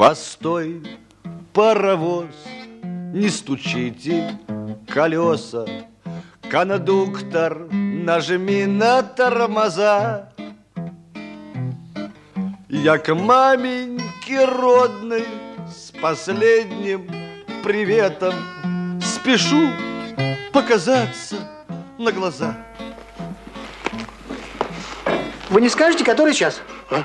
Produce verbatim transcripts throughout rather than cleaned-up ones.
Постой, паровоз, не стучите колеса. Кондуктор, нажми на тормоза. Я к маменьке родной с последним приветом спешу показаться на глаза. Вы не скажете, который час? А?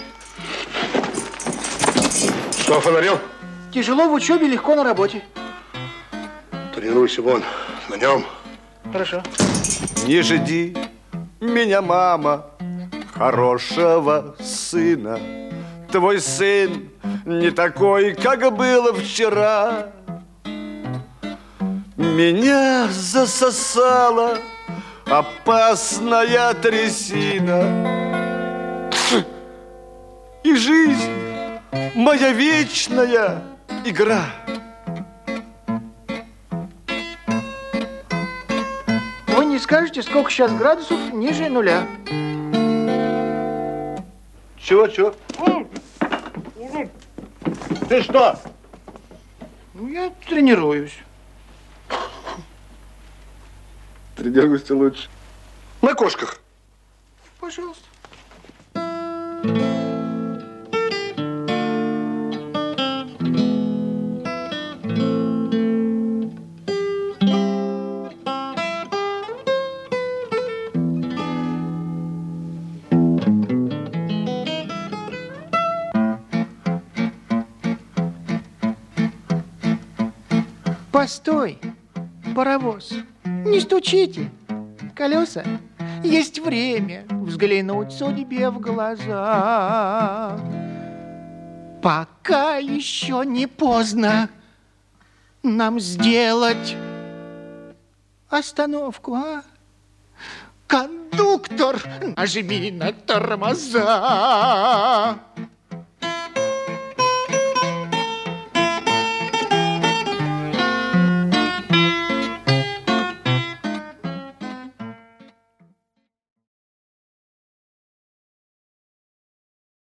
Что, фонарел? Тяжело в учебе, легко на работе. Тренируйся вон, на нем. Хорошо. Не жди меня, мама, хорошего сына. Твой сын не такой, как было вчера. Меня засосала опасная трясина. И жизнь моя вечная игра. Вы не скажете, сколько сейчас градусов ниже нуля? Чего, чего? Ты что? Ну, я тренируюсь. Тренируйся лучше. На кошках. Пожалуйста. Постой, паровоз, не стучите колеса. Есть время взглянуть судьбе в глаза. Пока еще не поздно нам сделать остановку, а? Кондуктор, нажми на тормоза.